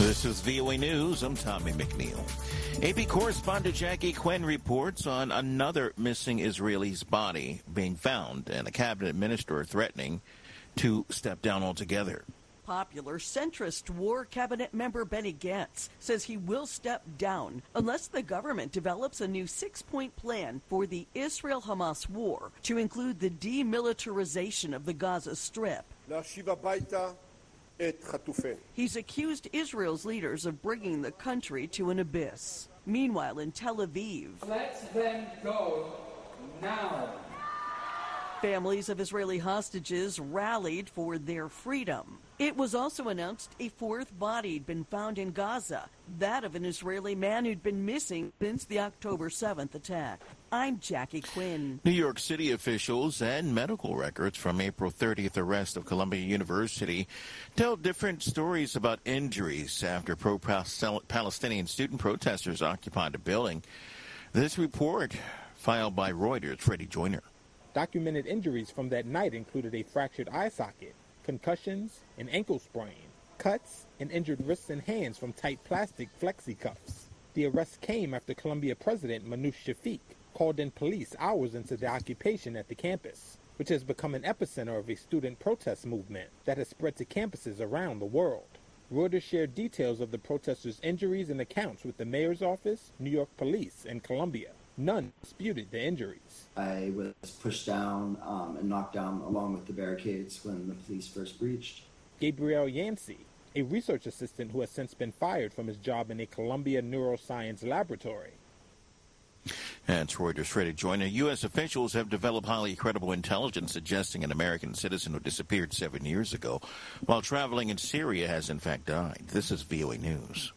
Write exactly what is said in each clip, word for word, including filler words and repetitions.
This is V O A News. I'm Tommy McNeil. A P correspondent Jackie Quinn reports on another missing Israeli's body being found and a cabinet minister threatening to step down altogether. Popular centrist war cabinet member Benny Gantz says he will step down unless the government develops a new six-point plan for the Israel-Hamas war to include the demilitarization of the Gaza Strip. He's accused Israel's leaders of bringing the country to an abyss. Meanwhile, in Tel Aviv, let them go now. Families of Israeli hostages rallied for their freedom. It was also announced a fourth body had been found in Gaza, that of an Israeli man who'd been missing since the October seventh attack. I'm Jackie Quinn. New York City officials and medical records from April thirtieth arrest of Columbia University tell different stories about injuries after pro-Palestinian student protesters occupied a building. This report, filed by Reuters, Freddie Joyner. Documented injuries from that night included a fractured eye socket, concussions, an ankle sprain, cuts, and injured wrists and hands from tight plastic flexi cuffs. The arrest came after Columbia President Manoush Shafiq called in police hours into the occupation at the campus, which has become an epicenter of a student protest movement that has spread to campuses around the world. Reuters shared details of the protesters' injuries and accounts with the mayor's office, New York police, and Columbia. None disputed the injuries. I was pushed down um, and knocked down along with the barricades when the police first breached. Gabriel Yancey, a research assistant who has since been fired from his job in a Columbia neuroscience laboratory. That's Reuters' Freddie Joyner. U S officials have developed highly credible intelligence suggesting an American citizen who disappeared seven years ago while traveling in Syria has in fact died. This is V O A News.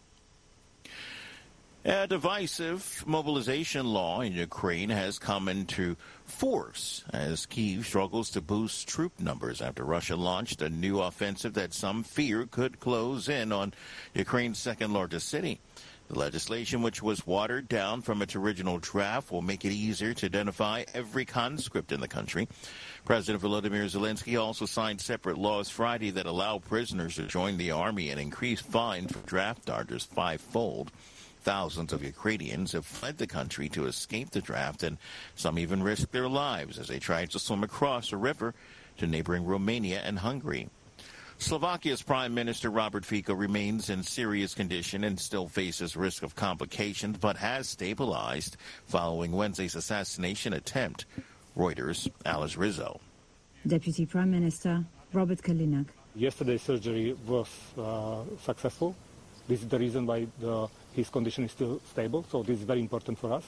A divisive mobilization law in Ukraine has come into force as Kyiv struggles to boost troop numbers after Russia launched a new offensive that some fear could close in on Ukraine's second-largest city. The legislation, which was watered down from its original draft, will make it easier to identify every conscript in the country. President Volodymyr Zelensky also signed separate laws Friday that allow prisoners to join the army and increase fines for draft dodgers fivefold. Thousands of Ukrainians have fled the country to escape the draft, and some even risked their lives as they tried to swim across a river to neighboring Romania and Hungary. Slovakia's Prime Minister Robert Fico remains in serious condition and still faces risk of complications, but has stabilized following Wednesday's assassination attempt. Reuters' Alice Rizzo. Deputy Prime Minister Robert Kalinak. Yesterday's surgery was uh, successful. This is the reason why the, his condition is still stable, so this is very important for us.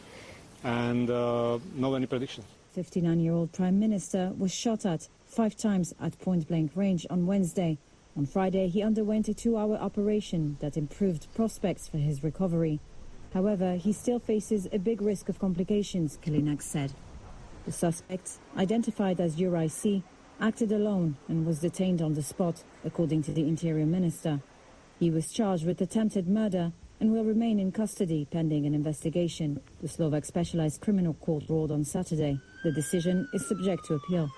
And uh, no any predictions. fifty-nine-year-old Prime Minister was shot at five times at point-blank range on Wednesday. On Friday, he underwent a two-hour operation that improved prospects for his recovery. However, he still faces a big risk of complications, Kalinak said. The suspect, identified as Yuri C., acted alone and was detained on the spot, according to the Interior Minister. He was charged with attempted murder and will remain in custody pending an investigation. The Slovak Specialized Criminal Court ruled on Saturday. The decision is subject to appeal.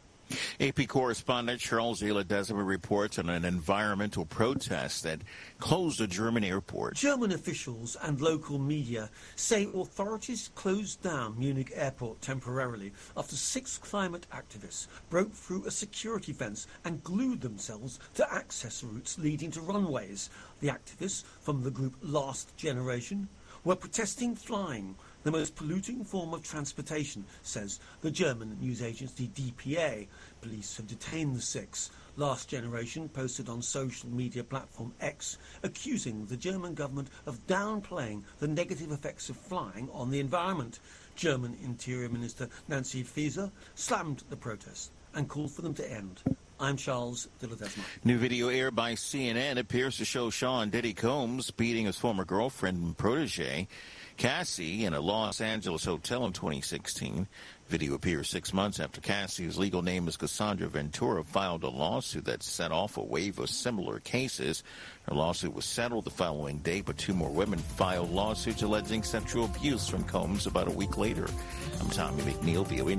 A P correspondent Charles Ledesma reports on an environmental protest that closed a German airport. German officials and local media say authorities closed down Munich airport temporarily after six climate activists broke through a security fence and glued themselves to access routes leading to runways. The activists from the group Last Generation were protesting flying, the most polluting form of transportation, says the German news agency D P A. Police have detained the six. Last Generation posted on social media platform X, accusing the German government of downplaying the negative effects of flying on the environment. German Interior Minister Nancy Faeser slammed the protests and called for them to end. I'm Charles de Ledesma. New video aired by C N N appears to show Sean Diddy Combs beating his former girlfriend and protege, Cassie, in a Los Angeles hotel in twenty sixteen. Video appears six months after Cassie, whose legal name is Cassandra Ventura, filed a lawsuit that set off a wave of similar cases. Her lawsuit was settled the following day, but two more women filed lawsuits alleging sexual abuse from Combs about a week later. I'm Tommy McNeil, V O A News.